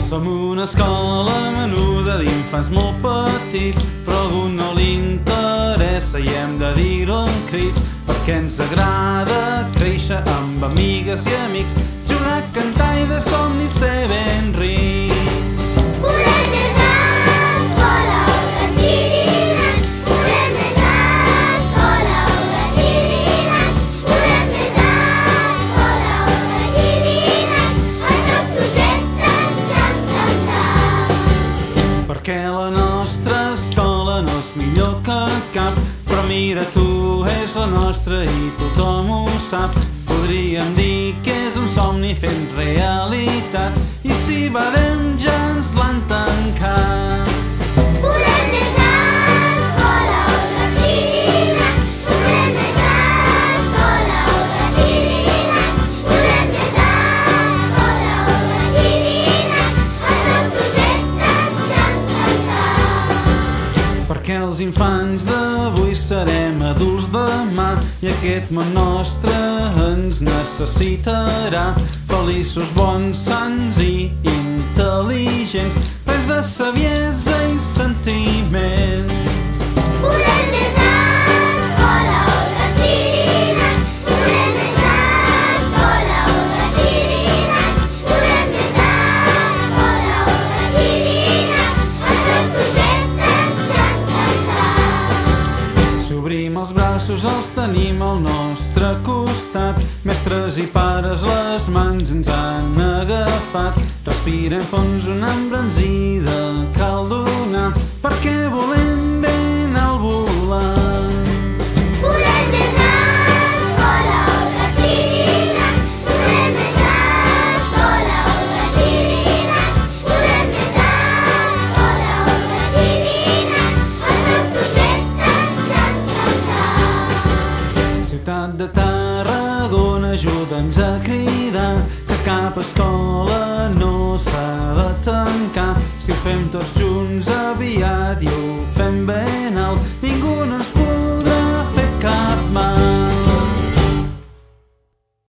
Som una escola menuda d'infants molt petits, però a algú no li interessa i hem de dir-ho en crits, perquè ens agrada créixer amb amigues i amics, jugar, cantar i de somnis ser ben rics. Volem més escola, una xirines. Volem més escola, una xirines. Volem més escola, una xirines. El seu projecte és cantar. Perquè la nostra escola no és millor que cap, però mira tu, és la nostra i tothom ho sap. Podríem dir que és un somni fent realitat, i si badem ja ens l'han tancat. Volem més escola, una xirines. Volem més escola, una xirines. Volem més escola, una xirines. El seu projecte és cantar. Perquè els infants d'avui serem adults demà, i aquest món nostre ens necessitarà. Feliços, bons, sants i intel·ligents, plens de saviesa i sentiments. Volem més escola, una xirines. Volem més escola, una xirines. Volem més escola, una xirines. El seu projecte és cantar. Si obrim els braços els tenim al nostre costat, mestres i pares les mans ens han agafat. Respirem fons una embranzida cal donar, perquè volem ben al volant. Volem més escola, una xirines. Volem més escola, una xirines. Volem més escola, una xirines. El seu projecte és cantar. Ciutat de Tarragona, ajuda'ns a cridar que cap escola no s'ha de tancar. Si ho fem tots junts aviat i ho fem ben alt, ningú no